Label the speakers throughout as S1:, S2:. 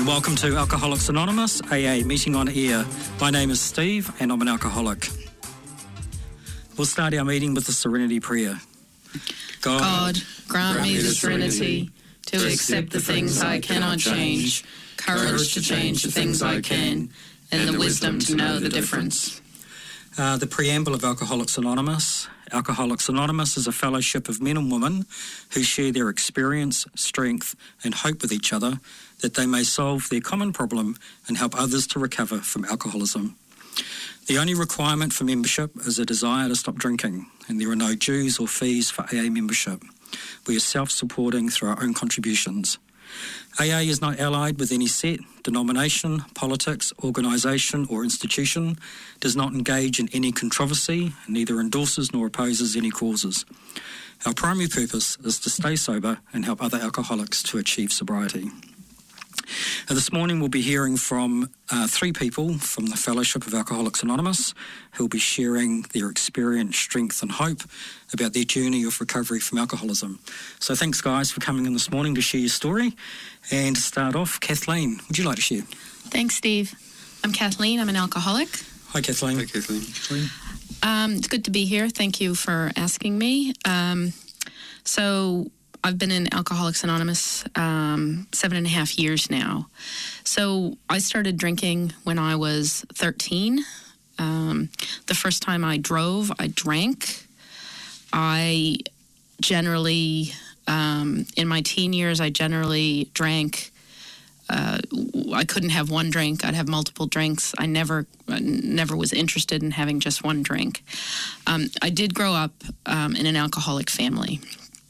S1: Welcome to Alcoholics Anonymous, AA Meeting on Air. My name is Steve and I'm an alcoholic. We'll start our meeting with the Serenity Prayer.
S2: God, grant me the serenity to accept the things I cannot change, courage to change the things I can, and the wisdom to know the difference.
S1: The preamble of Alcoholics Anonymous. Alcoholics Anonymous is a fellowship of men and women who share their experience, strength and hope with each other that they may solve their common problem and help others to recover from alcoholism. The only requirement for membership is a desire to stop drinking, and there are no dues or fees for AA membership. We are self-supporting through our own contributions. AA is not allied with any set, denomination, politics, organisation or institution, does not engage in any controversy, neither endorses nor opposes any causes. Our primary purpose is to stay sober and help other alcoholics to achieve sobriety. This morning we'll be hearing from three people from the Fellowship of Alcoholics Anonymous who will be sharing their experience, strength and hope about their journey of recovery from alcoholism. So thanks guys for coming in this morning to share your story. And to start off, Kathleen, would you like to share?
S2: Thanks, Steve. I'm Kathleen. I'm an alcoholic.
S1: Hi Kathleen.
S3: Hi Kathleen.
S2: It's good to be here. Thank you for asking me. So I've been in Alcoholics Anonymous 7.5 years now. So I started drinking when I was 13. The first time I drove, I drank. I generally, in my teen years, I generally drank. I couldn't have one drink. I'd have multiple drinks. I never was interested in having just one drink. I did grow up in an alcoholic family.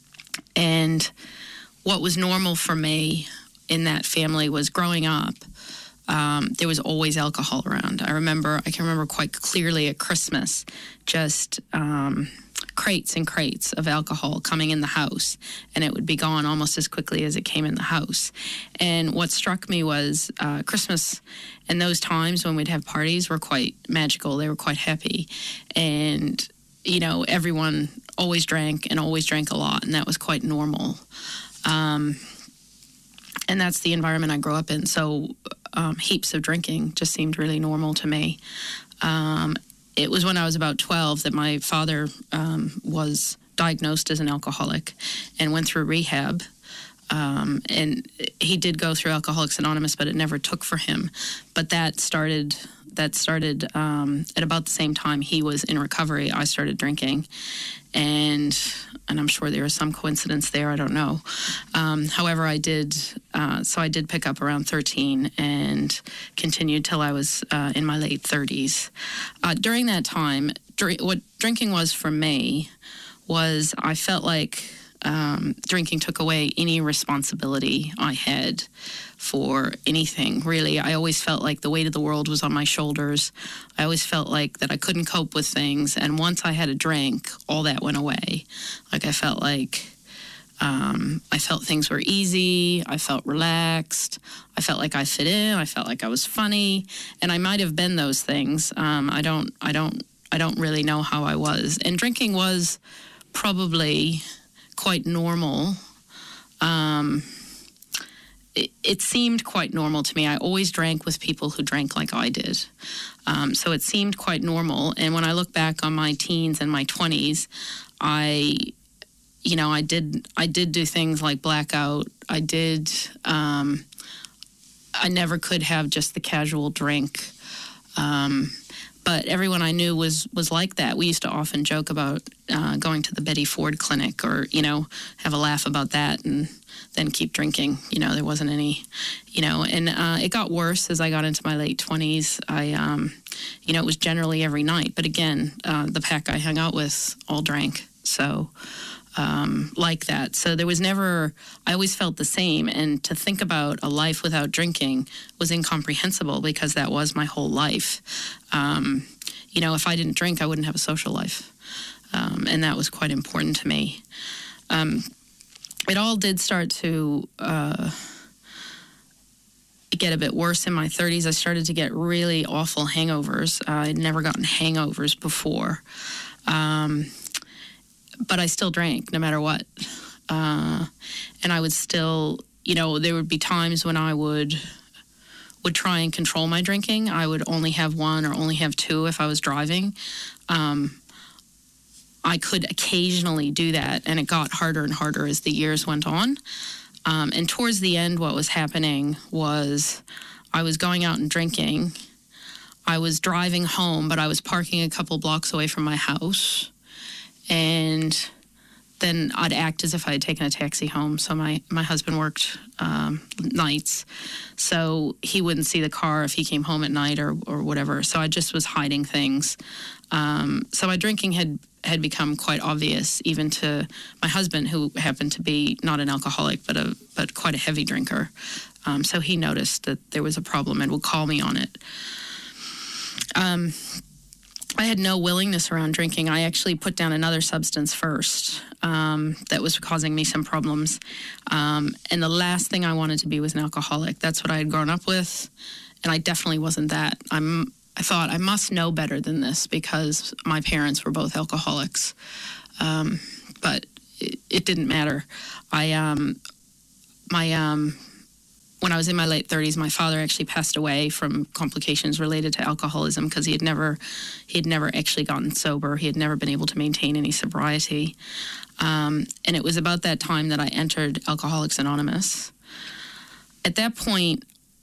S2: And what was normal for me in that family was growing up, there was always alcohol around. I can remember quite clearly at Christmas, just crates and crates of alcohol coming in the house, and it would be gone almost as quickly as it came in the house. And what struck me was Christmas and those times when we'd have parties were quite magical. They were quite happy. And you know, everyone always drank and always drank a lot, and that was quite normal. And that's the environment I grew up in. So heaps of drinking just seemed really normal to me. It was when I was about 12 that my father was diagnosed as an alcoholic and went through rehab. And he did go through Alcoholics Anonymous, but it never took for him. But that started at about the same time he was in recovery. I started drinking, and I'm sure there was some coincidence there. I don't know. However, I did pick up around 13 and continued till I was in my late 30s. During that time, what drinking was for me was I felt like drinking took away any responsibility I had for anything, really. I always felt like the weight of the world was on my shoulders. I always felt like that I couldn't cope with things. And once I had a drink, all that went away. Like I felt things were easy. I felt relaxed. I felt like I fit in. I felt like I was funny. And I might have been those things. I don't really know how I was. And drinking was probably quite normal. It seemed quite normal to me. I always drank with people who drank like I did. So it seemed quite normal. And when I look back on my teens and my 20s, I did do things like blackout. I never could have just the casual drink. But everyone I knew was like that. We used to often joke about going to the Betty Ford clinic or, have a laugh about that and then keep drinking. There wasn't any, and it got worse as I got into my late 20s. It was generally every night. But again, the pack I hung out with all drank. So like that. So there was never, I always felt the same. And to think about a life without drinking was incomprehensible because that was my whole life. If I didn't drink, I wouldn't have a social life. And that was quite important to me. It all did start to get a bit worse in my 30s. I started to get really awful hangovers. I'd never gotten hangovers before. But I still drank no matter what. And I would still, there would be times when I would would try and control my drinking. I would only have one or only have two if I was driving. I could occasionally do that, and it got harder and harder as the years went on. And towards the end, what was happening was I was going out and drinking. I was driving home, but I was parking a couple blocks away from my house. And then I'd act as if I had taken a taxi home. So my husband worked nights, so he wouldn't see the car if he came home at night or whatever. So I just was hiding things. So my drinking had become quite obvious, even to my husband, who happened to be not an alcoholic, but quite a heavy drinker. So he noticed that there was a problem and would call me on it. I had no willingness around drinking. I actually put down another substance first that was causing me some problems. And the last thing I wanted to be was an alcoholic. That's what I had grown up with, and I definitely wasn't that. I thought I must know better than this because my parents were both alcoholics. But it didn't matter. When I was in my late 30s, my father actually passed away from complications related to alcoholism because he had never actually gotten sober. He had never been able to maintain any sobriety. And it was about that time that I entered Alcoholics Anonymous. At that point,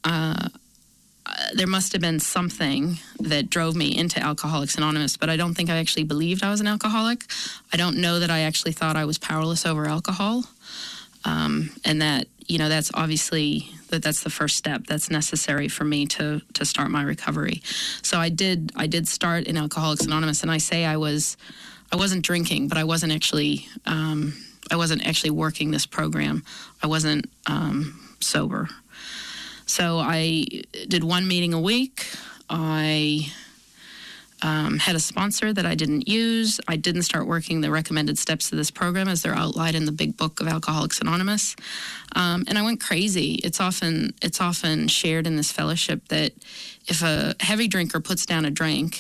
S2: there must have been something that drove me into Alcoholics Anonymous, but I don't think I actually believed I was an alcoholic. I don't know that I actually thought I was powerless over alcohol. And that, that's obviously that's the first step that's necessary for me to start my recovery. So I did start in Alcoholics Anonymous, and I say I wasn't drinking, but I wasn't actually working this program. I wasn't sober. So I did one meeting a week. I had a sponsor that I didn't use. I didn't start working the recommended steps of this program as they're outlined in the big book of Alcoholics Anonymous. And I went crazy. It's often shared in this fellowship that if a heavy drinker puts down drink,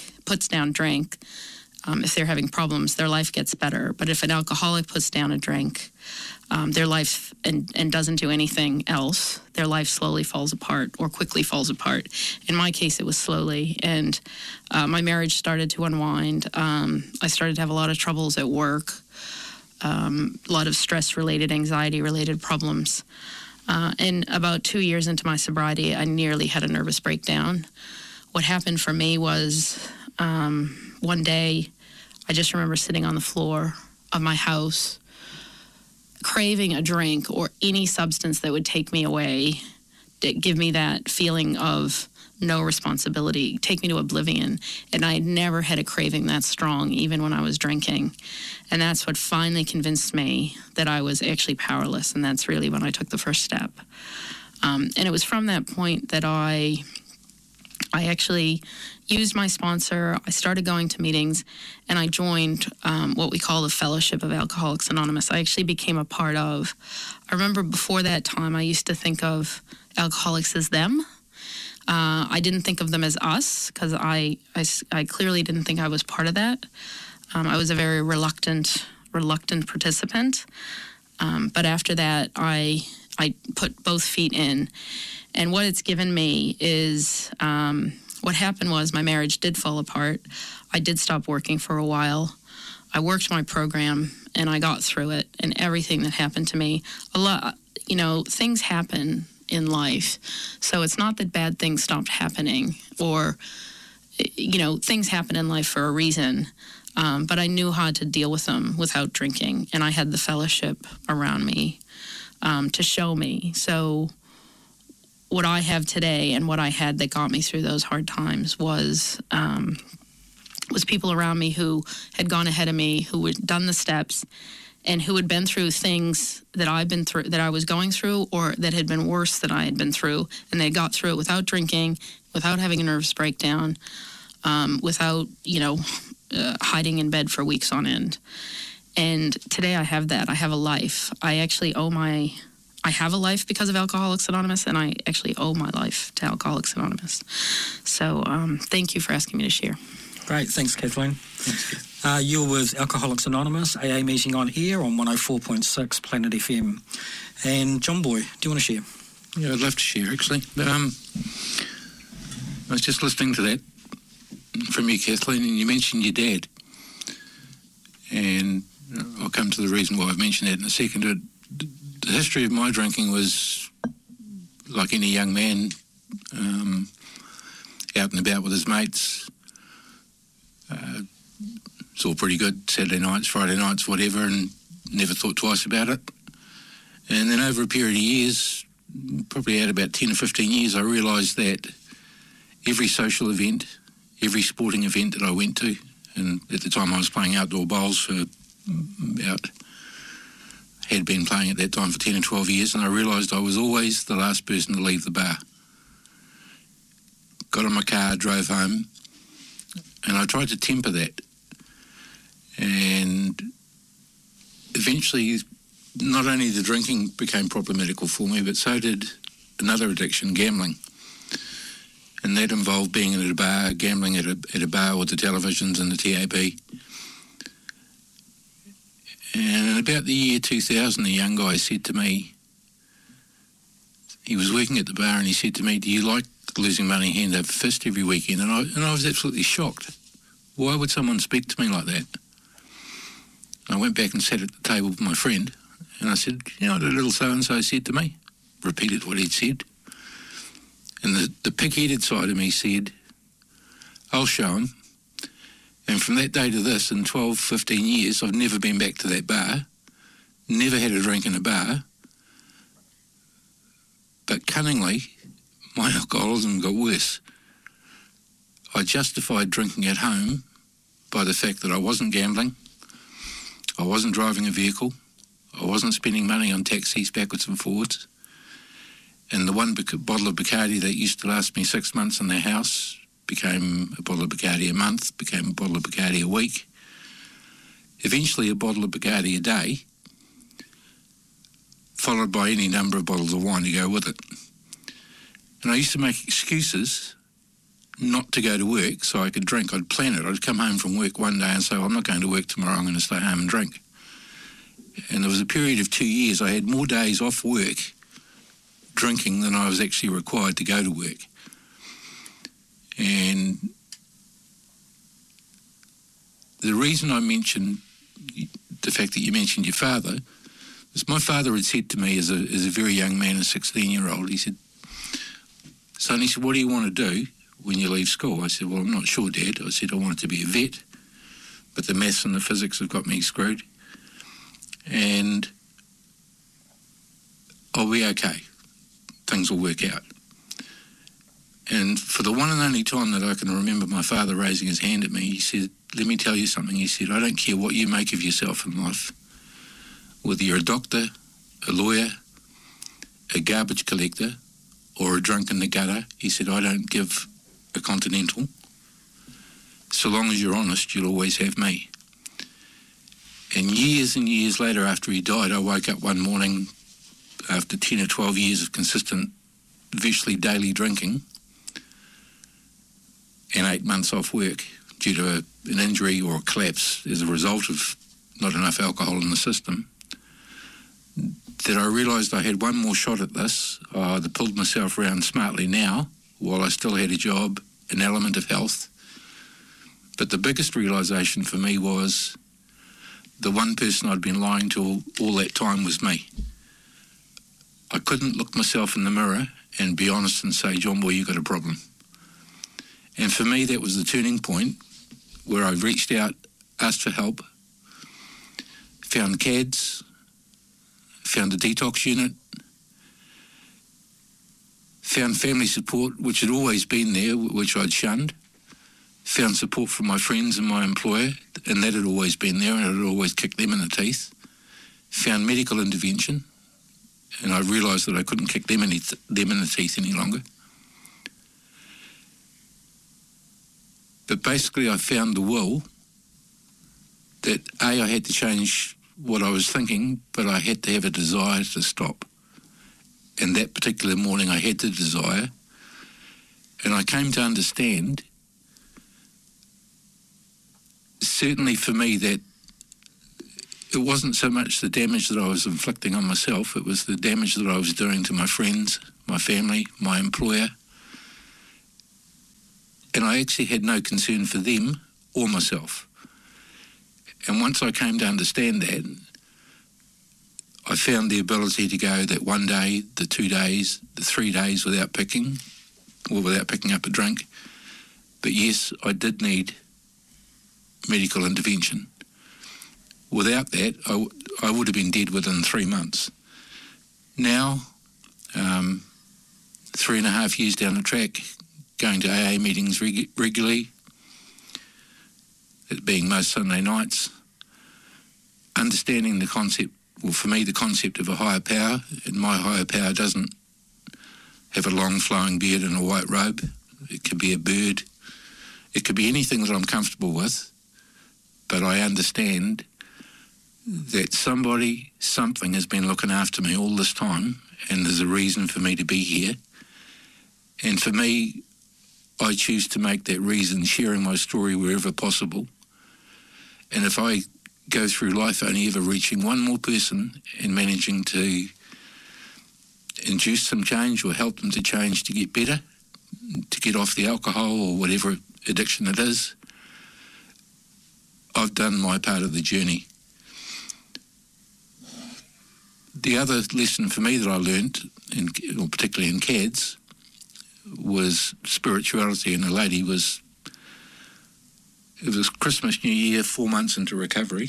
S2: if they're having problems, their life gets better. But if an alcoholic puts down a drink, their life and doesn't do anything else, their life slowly falls apart or quickly falls apart. In my case, it was slowly, and my marriage started to unwind. I started to have a lot of troubles at work, a lot of stress-related, anxiety-related problems. And about 2 years into my sobriety, I nearly had a nervous breakdown. What happened for me was one day, I just remember sitting on the floor of my house, craving a drink or any substance that would take me away, give me that feeling of no responsibility, take me to oblivion. And I had never had a craving that strong, even when I was drinking. And that's what finally convinced me that I was actually powerless. And that's really when I took the first step. And it was from that point that I actually used my sponsor. I started going to meetings, and I joined what we call the Fellowship of Alcoholics Anonymous. I actually became a part of. I remember before that time, I used to think of alcoholics as them. I didn't think of them as us because I clearly didn't think I was part of that. I was a very reluctant participant. But after that, I put both feet in. And what it's given me is what happened was my marriage did fall apart. I did stop working for a while. I worked my program, and I got through it. And everything that happened to me, things happen in life. So it's not that bad things stopped happening or, things happen in life for a reason. But I knew how to deal with them without drinking. And I had the fellowship around me to show me. So what I have today and what I had that got me through those hard times was people around me who had gone ahead of me, who had done the steps, and who had been through things that I was going through, or that had been worse than I had been through, and they got through it without drinking, without having a nervous breakdown, without hiding in bed for weeks on end. And today I have that. I have a life. I have a life because of Alcoholics Anonymous, and I actually owe my life to Alcoholics Anonymous. So thank you for asking me to share.
S1: Great. Thanks, Kathleen. You're with Alcoholics Anonymous, AA meeting on air on 104.6 Planet FM. And John Boy, do you want to share?
S3: Yeah, I'd love to share, actually. I was just listening to that from you, Kathleen, and you mentioned your dad. And I'll come to the reason why I've mentioned that in a second. The history of my drinking was like any young man, out and about with his mates. It's all pretty good, Saturday nights, Friday nights, whatever, and never thought twice about it. And then over a period of years, probably out about 10 or 15 years, I realised that every social event, every sporting event that I went to, and at the time I was playing outdoor bowls for had been playing at that time for 10 or 12 years, and I realised I was always the last person to leave the bar. Got in my car, drove home, and I tried to temper that. And eventually, not only the drinking became problematical for me, but so did another addiction, gambling. And that involved being at a bar, gambling at a bar with the televisions and the TAB. And in about the year 2000, a young guy said to me, he was working at the bar, and he said to me, "Do you like losing money hand over fist every weekend?" And I was absolutely shocked. Why would someone speak to me like that? I went back and sat at the table with my friend, and I said, "You know what a little so-and-so said to me?" Repeated what he'd said. And the pig-headed side of me said, "I'll show him." And from that day to this, in 12, 15 years, I've never been back to that bar, never had a drink in a bar. But cunningly, my alcoholism got worse. I justified drinking at home by the fact that I wasn't gambling, I wasn't driving a vehicle, I wasn't spending money on taxis backwards and forwards, and the one bottle of Bacardi that used to last me 6 months in the house became a bottle of Bacardi a month, became a bottle of Bacardi a week, eventually a bottle of Bacardi a day, followed by any number of bottles of wine to go with it. And I used to make excuses not to go to work so I could drink. I'd plan it. I'd come home from work one day and say, "I'm not going to work tomorrow, I'm going to stay home and drink." And there was a period of 2 years I had more days off work drinking than I was actually required to go to work. And the reason I mentioned the fact that you mentioned your father is my father had said to me as a very young man, a 16-year-old, he said, "Son," he said, "what do you want to do when you leave school?" I said, "Well, I'm not sure, Dad." I said, "I wanted to be a vet, but the maths and the physics have got me screwed. And I'll be okay. Things will work out." And for the one and only time that I can remember my father raising his hand at me, he said, "Let me tell you something." He said, "I don't care what you make of yourself in life, whether you're a doctor, a lawyer, a garbage collector, or a drunk in the gutter." He said, "I don't give a continental. So long as you're honest, you'll always have me." And years later, after he died, I woke up one morning after 10 or 12 years of consistent, virtually daily drinking and 8 months off work due to an injury or a collapse as a result of not enough alcohol in the system, that I realised I had one more shot at this. I'd pulled myself around smartly now while I still had a job, an element of health. But the biggest realisation for me was the one person I'd been lying to all that time was me. I couldn't look myself in the mirror and be honest and say, "John boy, you got a problem." And for me, that was the turning point where I reached out, asked for help, found CADS, found a detox unit, found family support, which had always been there, which I'd shunned, found support from my friends and my employer, and that had always been there, and it had always kicked them in the teeth, found medical intervention, and I realised that I couldn't kick them in the teeth any longer. But basically I found the will that I had to change what I was thinking, but I had to have a desire to stop. And that particular morning I had the desire, and I came to understand, certainly for me, that it wasn't so much the damage that I was inflicting on myself, it was the damage that I was doing to my friends, my family, my employer, And I actually had no concern for them or myself. And once I came to understand that, I found the ability to go that one day, the 2 days, the 3 days without picking up a drink. But yes, I did need medical intervention. Without that, I would have been dead within 3 months. Now, 3.5 years down the track, going to AA meetings regularly, it being most Sunday nights, understanding the concept, well, for me, the concept of a higher power, and my higher power doesn't have a long flowing beard and a white robe. It could be a bird. It could be anything that I'm comfortable with, but I understand that something has been looking after me all this time, and there's a reason for me to be here. And for me, I choose to make that reason sharing my story wherever possible. And if I go through life only ever reaching one more person and managing to induce some change or help them to change to get better, to get off the alcohol or whatever addiction it is, I've done my part of the journey. The other lesson for me that I learned, or particularly in CADS, was spirituality. And the lady it was Christmas, New Year, 4 months into recovery,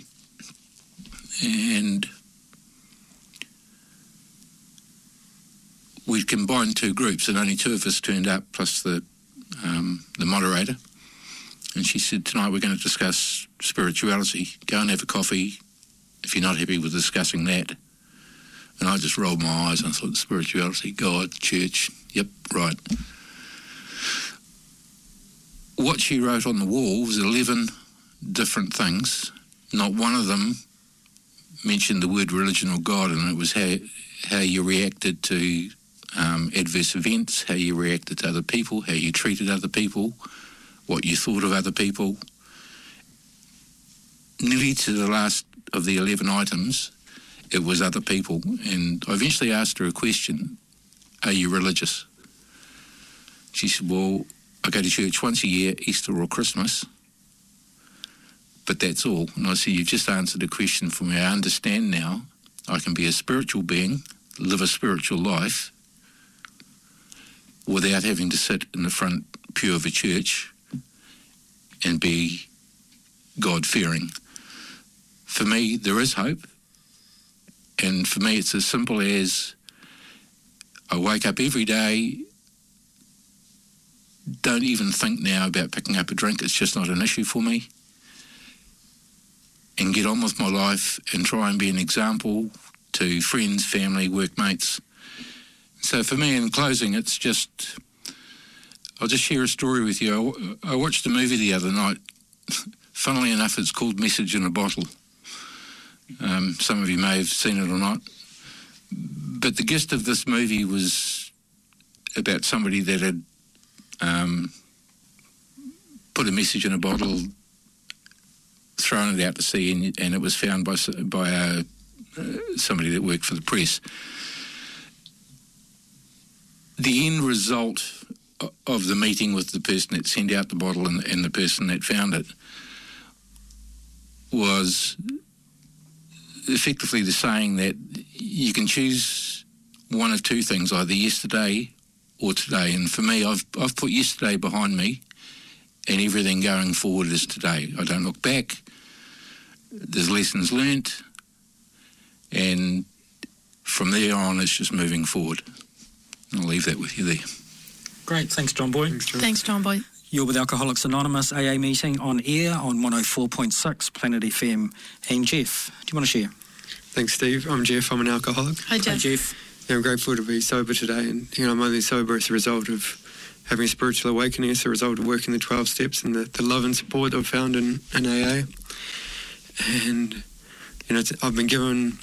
S3: and we'd combined 2 groups, and only 2 of us turned up, plus the moderator. And she said, tonight we're going to discuss spirituality. Go and have a coffee if you're not happy with discussing that. And I just rolled my eyes and thought, spirituality, God, church, yep, right. What she wrote on the wall was 11 different things. Not one of them mentioned the word religion or God, and it was how you reacted to adverse events, how you reacted to other people, how you treated other people, what you thought of other people. Nearly to the last of the 11 items, it was other people. And I eventually asked her a question, are you religious? She said, well, I go to church once a year, Easter or Christmas, but that's all. And I said, you've just answered a question for me. I understand now I can be a spiritual being, live a spiritual life, without having to sit in the front pew of a church and be God-fearing. For me, there is hope. And for me, it's as simple as I wake up every day, don't even think now about picking up a drink. It's just not an issue for me. And get on with my life and try and be an example to friends, family, workmates. So for me, in closing, it's just, I'll just share a story with you. I watched a movie the other night. Funnily enough, it's called Message in a Bottle. Some of you may have seen it or not. But the gist of this movie was about somebody that had put a message in a bottle, thrown it out to sea, and it was found by somebody that worked for the press. The end result of the meeting with the person that sent out the bottle and the person that found it was effectively the saying that you can choose one of 2 things, either yesterday or today. And for me, I've put yesterday behind me, and everything going forward is today. I don't look back. There's lessons learnt, and from there on, it's just moving forward. I'll leave that with you there.
S1: Great, thanks, John Boy.
S2: Thanks, John Boy.
S1: You're with Alcoholics Anonymous AA meeting on air on 104.6 Planet FM. And Jeff, do you want to share?
S4: Thanks, Steve. I'm Jeff. I'm an alcoholic.
S2: Hi, Jeff.
S1: Hi, Jeff.
S4: Yeah, I'm grateful to be sober today, and I'm only sober as a result of having a spiritual awakening, as a result of working the 12 steps and the love and support I've found in AA. And I've been given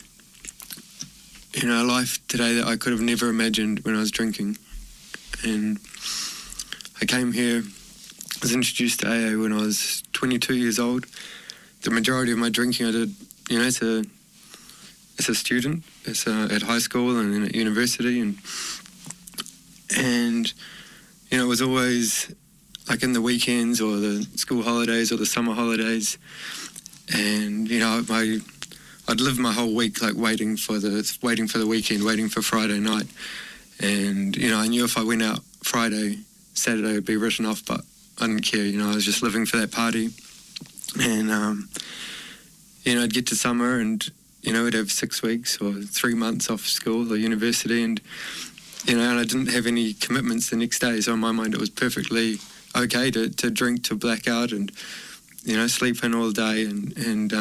S4: a life today that I could have never imagined when I was drinking. And I came here, I was introduced to AA when I was 22 years old. The majority of my drinking I did, as a student, at high school and then at university, and it was always like in the weekends or the school holidays or the summer holidays, and I'd live my whole week like waiting for the weekend, waiting for Friday night, and I knew if I went out Friday, Saturday would be written off, but I didn't care. I was just living for that party, and I'd get to summer and we'd have 6 weeks or 3 months off school or university, and and I didn't have any commitments the next day, so in my mind it was perfectly okay to drink, to black out, and sleep in all day, and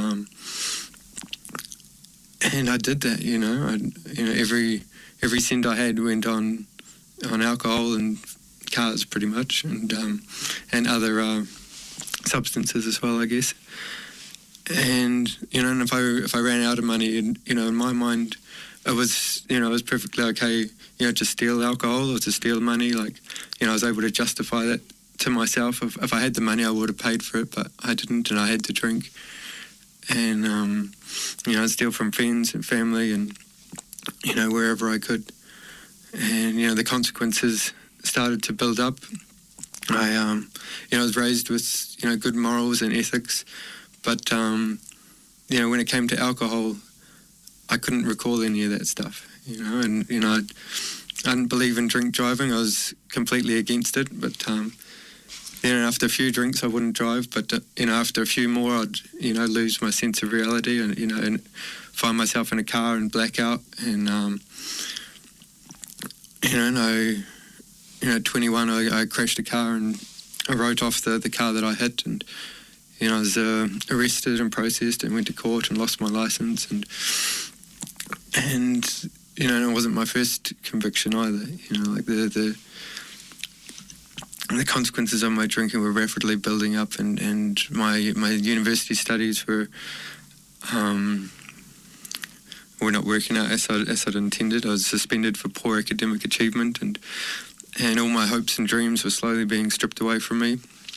S4: I did that. Every cent I had went on alcohol and cars, pretty much, and other substances as well, I guess. And and if I ran out of money, in my mind, it was perfectly okay, to steal alcohol or to steal money. Like, I was able to justify that to myself. If I had the money, I would have paid for it, but I didn't, and I had to drink. And I'd steal from friends and family, and wherever I could. And the consequences started to build up. I was raised with good morals and ethics, but when it came to alcohol, I couldn't recall any of that stuff. And I didn't believe in drink driving. I was completely against it. But after a few drinks, I wouldn't drive. But after a few more, I'd lose my sense of reality, and and find myself in a car and black out. And at 21, I crashed a car and I wrote off the car that I hit, and I was arrested and processed and went to court and lost my license, and it wasn't my first conviction either. Like the consequences of my drinking were rapidly building up, and my university studies were not working out as I'd intended. I was suspended for poor academic achievement, and all my hopes and dreams were slowly being stripped away from me.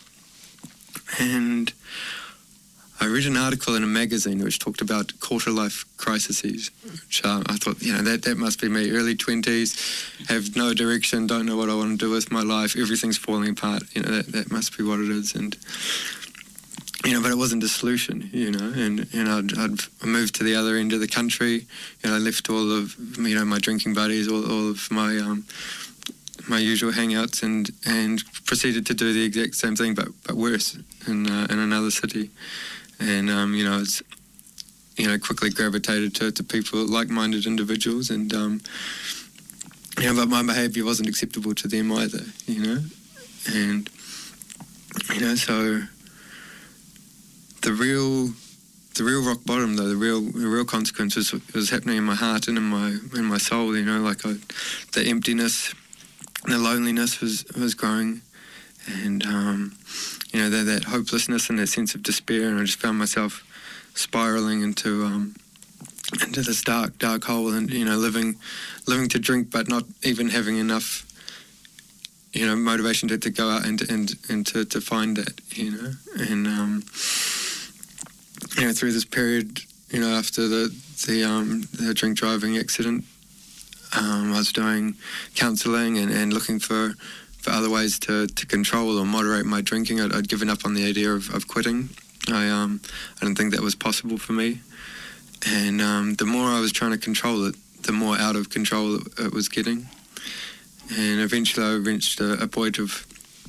S4: And I read an article in a magazine which talked about quarter-life crises, which I thought, that must be me. Early 20s, have no direction, don't know what I want to do with my life, everything's falling apart. That must be what it is. And but it wasn't a solution. And I'd moved to the other end of the country. I left all of my drinking buddies, all of my my usual hangouts, and proceeded to do the exact same thing, but worse in another city. And it's quickly gravitated to people, like-minded individuals, and but my behaviour wasn't acceptable to them either. And so the real rock bottom, though, the real consequence was happening in my heart and in my soul. The emptiness, the loneliness was growing, and that hopelessness and that sense of despair, and I just found myself spiraling into this dark hole, and living to drink, but not even having enough motivation to go out and to find that, and through this period, after the drink driving accident, I was doing counselling and looking for other ways to control or moderate my drinking. I'd given up on the idea of quitting. I didn't think that was possible for me. And the more I was trying to control it, the more out of control it was getting. And eventually I reached a point of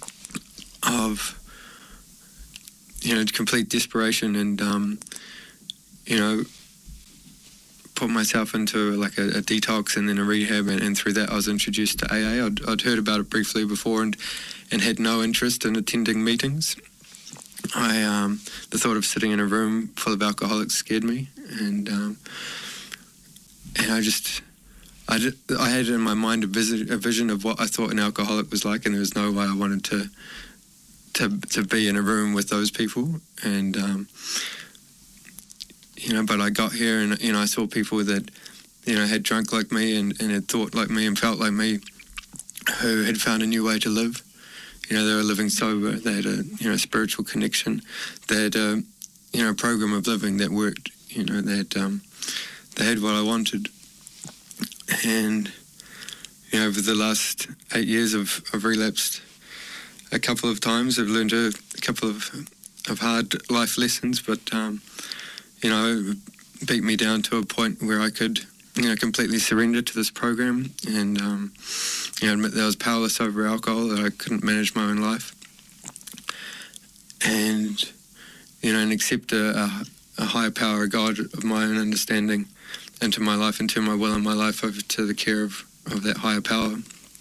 S4: complete desperation, and put myself into like a detox and then a rehab, and through that I was introduced to AA. I'd heard about it briefly before and had no interest in attending meetings. The thought of sitting in a room full of alcoholics scared me, and I had in my mind a vision of what I thought an alcoholic was like, and there was no way I wanted to be in a room with those people. And but I got here, and I saw people that had drunk like me and had thought like me and felt like me, who had found a new way to live. They were living sober. They had a spiritual connection. They had a program of living that worked. They had what I wanted. And over the last 8 years of relapsed a couple of times. I've learned a couple of hard life lessons, but it beat me down to a point where I could completely surrender to this program and admit that I was powerless over alcohol, that I couldn't manage my own life, and accept a higher power, a God of my own understanding into my life, into my will and my life over to the care of that higher power,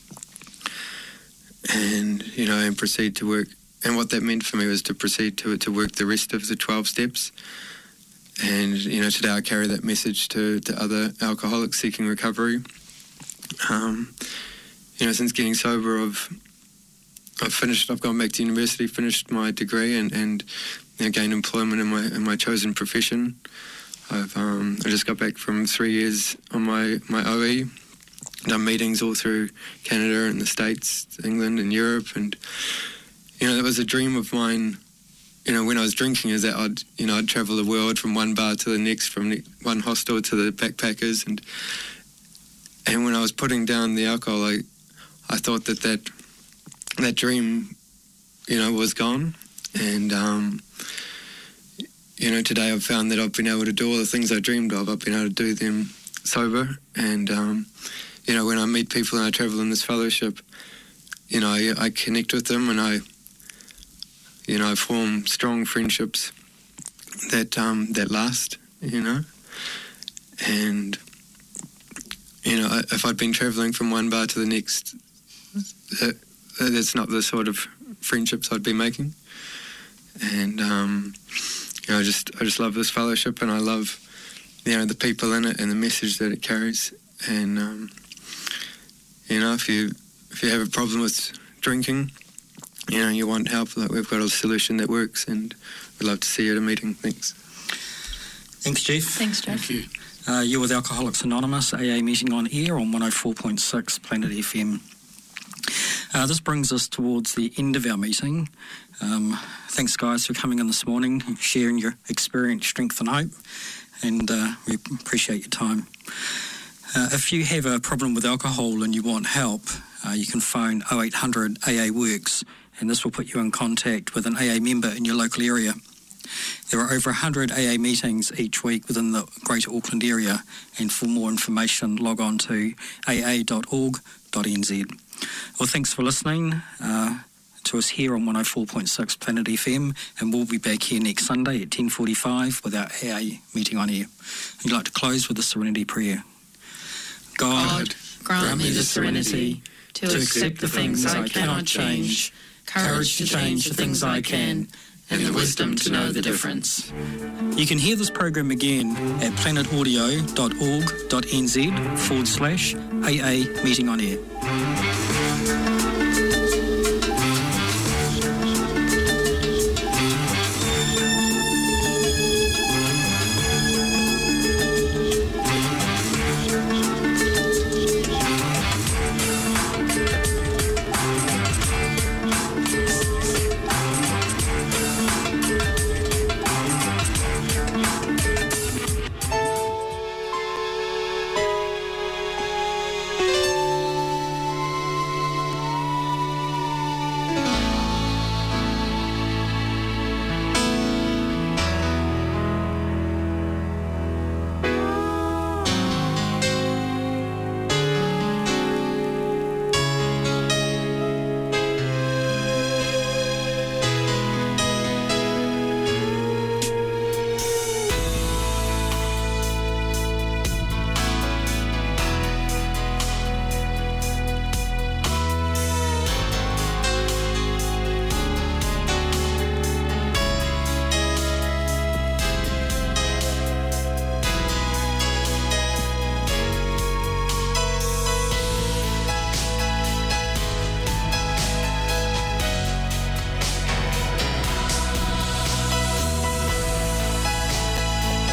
S4: and proceed to work. And what that meant for me was to proceed to work the rest of the 12 steps. And today I carry that message to other alcoholics seeking recovery. Since getting sober, I've gone back to university, finished my degree, and gained employment in my chosen profession. I just got back from 3 years on my OE, done meetings all through Canada and the States, England and Europe, and that was a dream of mine. When I was drinking, is that I'd travel the world from one bar to the next, from one hostel to the backpackers, and when I was putting down the alcohol, I thought that dream, was gone, and today I've found that I've been able to do all the things I dreamed of. I've been able to do them sober, and when I meet people and I travel in this fellowship, I connect with them, and I form strong friendships that last, and if I'd been travelling from one bar to the next, that's not the sort of friendships I'd be making. And I just love this fellowship, and I love the people in it and the message that it carries. And if you have a problem with drinking, you want help, like we've got a solution that works, and we'd love to see you at a meeting. Thanks.
S1: Thanks, Jeff.
S2: Thanks, Jeff.
S3: Thank you.
S1: You're with Alcoholics Anonymous, AA meeting on air on 104.6 Planet FM. This brings us towards the end of our meeting. Thanks, guys, for coming in this morning, sharing your experience, strength and hope, and we appreciate your time. If you have a problem with alcohol and you want help, you can phone 0800 AA Works, and this will put you in contact with an AA member in your local area. There are over 100 AA meetings each week within the Greater Auckland area, and for more information log on to aa.org.nz. Well, thanks for listening to us here on 104.6 Planet FM, and we'll be back here next Sunday at 10:45 with our AA meeting on air. I'd like to close with a serenity prayer. God, grant me the serenity to accept the things I cannot change, courage to change the things I can, and the wisdom to know the difference. You can hear this program again at planetaudio.org.nz/AA meeting on air.